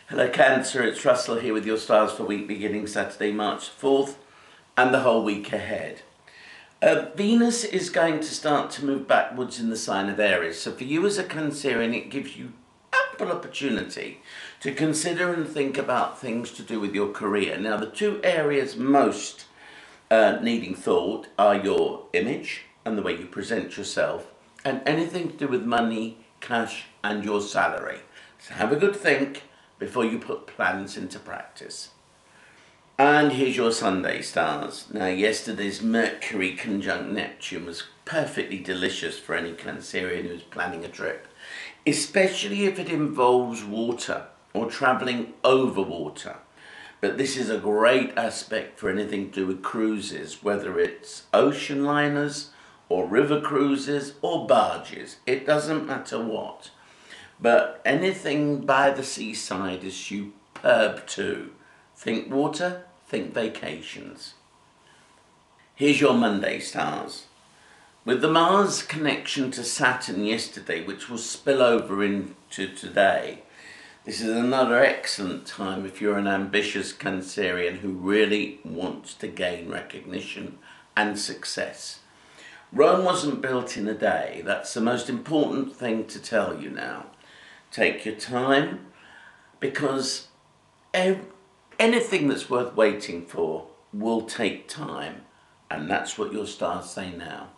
Hello Cancer, it's Russell here with your stars for week beginning Saturday, March 4th and the whole week ahead. Venus is going to start to move backwards in the sign of Aries. So for you as a Cancerian, it gives you ample opportunity to consider and think about things to do with your career. Now the two areas most needing thought are your image and the way you present yourself, and anything to do with money, cash and your salary. So have a good think before you put plans into practice. And here's your Sunday stars. Now yesterday's Mercury conjunct Neptune was perfectly delicious for any Cancerian who's planning a trip, especially if it involves water or travelling over water. But this is a great aspect for anything to do with cruises, whether it's ocean liners or river cruises or barges. It doesn't matter what. But anything by the seaside is superb too. Think water, think vacations. Here's your Monday stars. With the Mars connection to Saturn yesterday, which will spill over into today, this is another excellent time if you're an ambitious Cancerian who really wants to gain recognition and success. Rome wasn't built in a day. That's the most important thing to tell you now. Take your time, because anything that's worth waiting for will take time, and that's what your stars say now.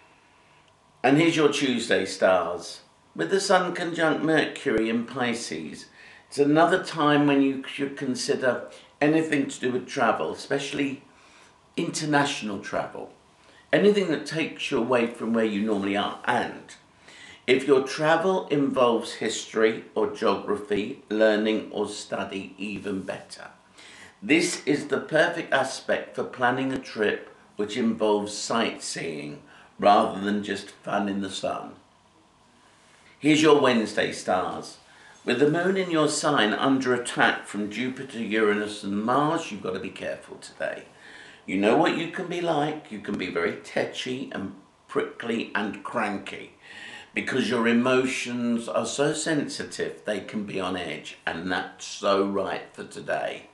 And here's your Tuesday stars. With the Sun conjunct Mercury in Pisces, it's another time when you should consider anything to do with travel, especially international travel. Anything that takes you away from where you normally are. And if your travel involves history or geography, learning or study, even better. This is the perfect aspect for planning a trip which involves sightseeing rather than just fun in the sun. Here's your Wednesday stars. With the moon in your sign under attack from Jupiter, Uranus and Mars, you've got to be careful today. You know what you can be like. You can be very tetchy and prickly and cranky, because your emotions are so sensitive they can be on edge, and that's so right for today.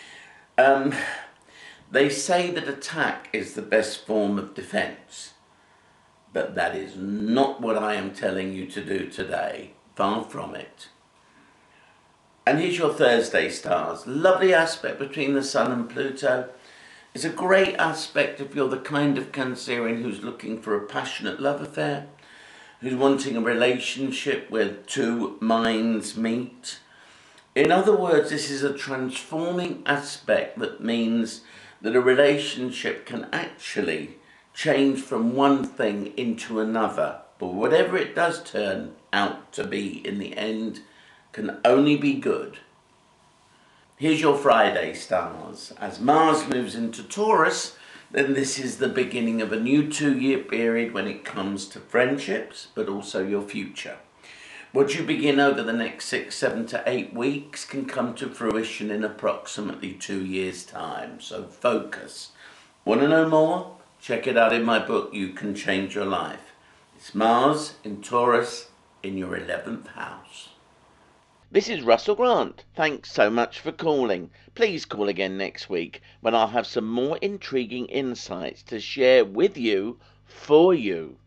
They say that attack is the best form of defense, but that is not what I am telling you to do today. Far from it. And here's your Thursday stars. Lovely aspect between the Sun and Pluto. It's a great aspect if you're the kind of Cancerian who's looking for a passionate love affair, who's wanting a relationship where two minds meet. In other words, this is a transforming aspect that means that a relationship can actually change from one thing into another. But whatever it does turn out to be in the end can only be good. Here's your Friday stars. As Mars moves into Taurus, then this is the beginning of a new 2-year period when it comes to friendships, but also your future. What you begin over the next 6, 7 to 8 weeks can come to fruition in approximately 2 years' time. So focus. Want to know more? Check it out in my book, You Can Change Your Life. It's Mars in Taurus in your 11th house. This is Russell Grant. Thanks so much for calling. Please call again next week when I'll have some more intriguing insights to share with you, for you.